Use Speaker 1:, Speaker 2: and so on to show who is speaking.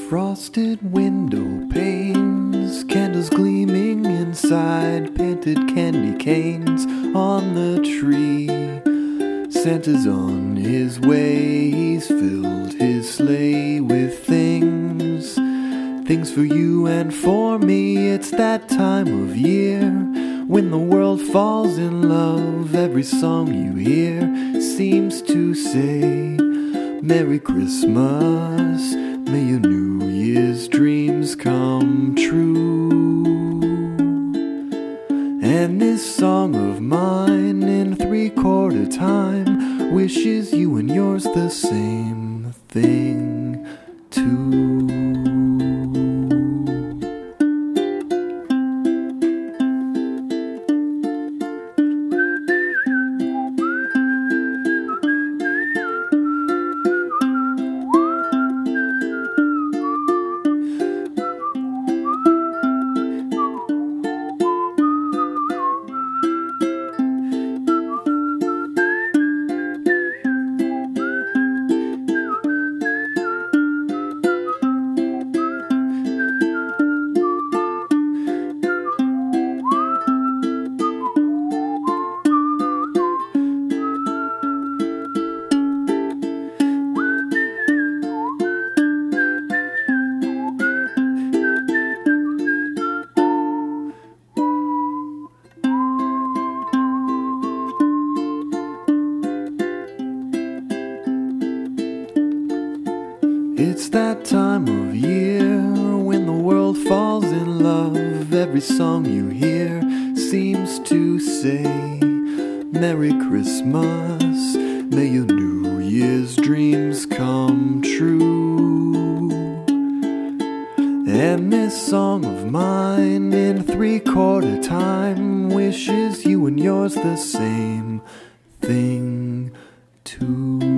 Speaker 1: Frosted window panes, candles gleaming inside, painted candy canes on the tree. Santa's on his way, he's filled his sleigh with things for you and for me. It's that time of year when the world falls in love. Every song you hear seems to say, Merry Christmas, may your New Year's dreams come true. And this song of mine in 3/4 time wishes you and yours the same thing too. It's that time of year when the world falls in love. Every song you hear seems to say, Merry Christmas, may your New Year's dreams come true. And this song of mine in 3/4 time wishes you and yours the same thing too.